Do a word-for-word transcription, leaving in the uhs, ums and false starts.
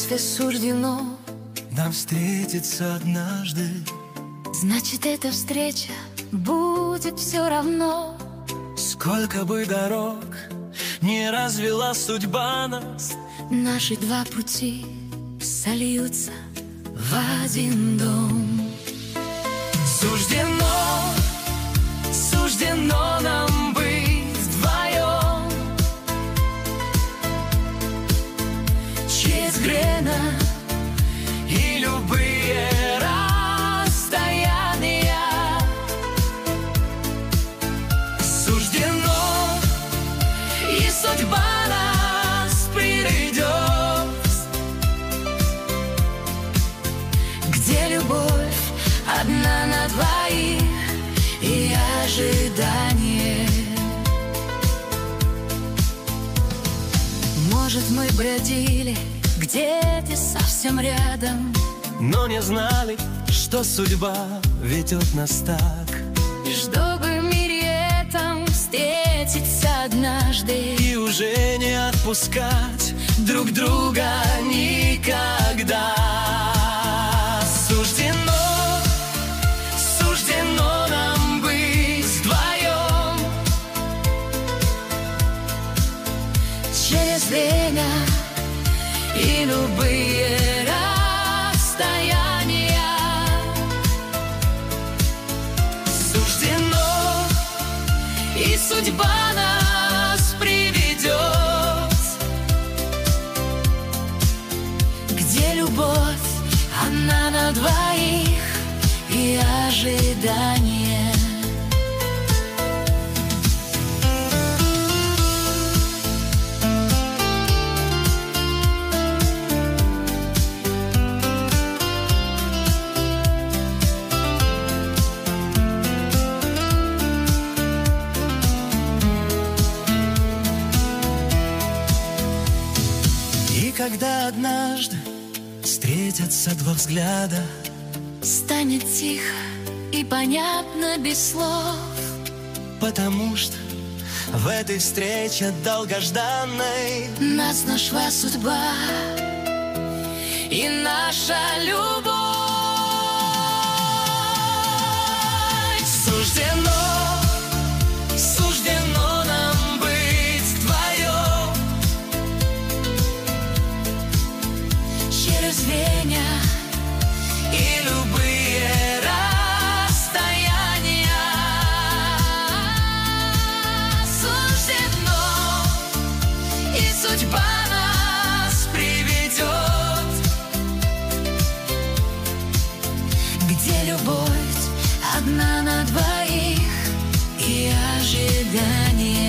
Если суждено нам встретиться однажды, значит, эта встреча будет все равно. сколько бы дорог не развела судьба нас, Наши два пути сольются в один дом. Суждено, суждено нам быть вдвоем. Через время И любые расстояния суждено, и судьба нас приведет, где любовь одна на двоих и ожидание. Может, мы бродили где-то совсем рядом, но не знали, что судьба ведет нас так. и чтобы в мире этом встретиться однажды И уже не отпускать друг друга никогда. Суждено, суждено нам быть вдвоем. через время и любые расстояния. Суждено, И судьба нас приведет, где любовь одна на двоих и ожидание. и когда однажды встретятся два взгляда, Станет тихо и понятно без слов, потому что в этой встрече долгожданной нас нашла судьба и наша любовь. суждено, суждено нам быть вдвоем. Через время И любые расстояния суждено, и судьба нас приведет, где любовь одна на двоих и ожидание.